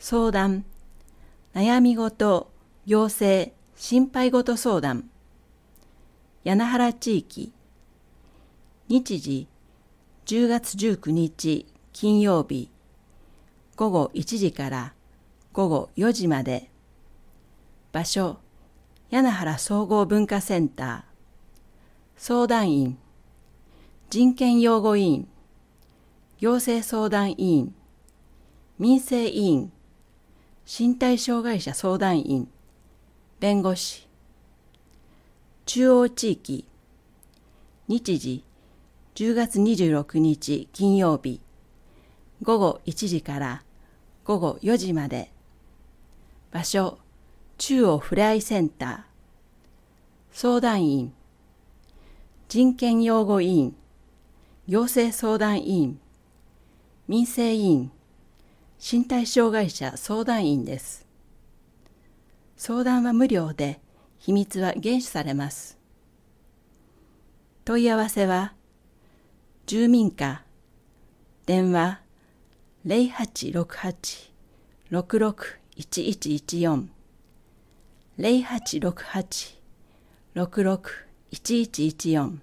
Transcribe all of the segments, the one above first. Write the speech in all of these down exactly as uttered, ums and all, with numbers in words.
相談、悩み事、行政、心配事相談。屋那原地域。日時、じゅうがつじゅうくにち金曜日、ごごいちじからごごよじまで。場所、屋那原総合文化センター。相談員、人権擁護委員、行政相談委員、民生委員、身体障害者相談員、弁護士。中央地域。日時、じゅうがつにじゅうろくにち金曜日、ごごいちじからごごよじまで。場所、中央ふれあいセンター。相談員、人権擁護委員、行政相談委員、民生委員、身体障害者相談員です。相談は無料で、秘密は厳守されます。問い合わせは、住民課、電話 ゼロはちろくはち ろくろく いちいちいちよん ゼロはちろくはち ろくろく いちいちいちよん。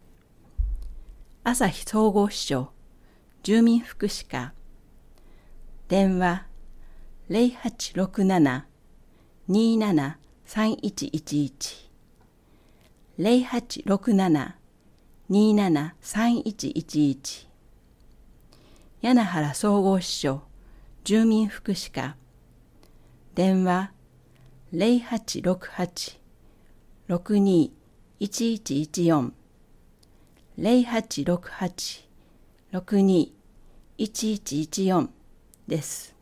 朝日総合支所住民福祉課、電話 ゼロはちろくなな にーなな さんいちいちいち ゼロはちろくなな にーなな さんいちいちいち。屋那原総合支所住民福祉課、電話 ゼロはちろくはち ろくに いちいちいちよん ゼロはちろくはち ろくに いちいちいちよんです。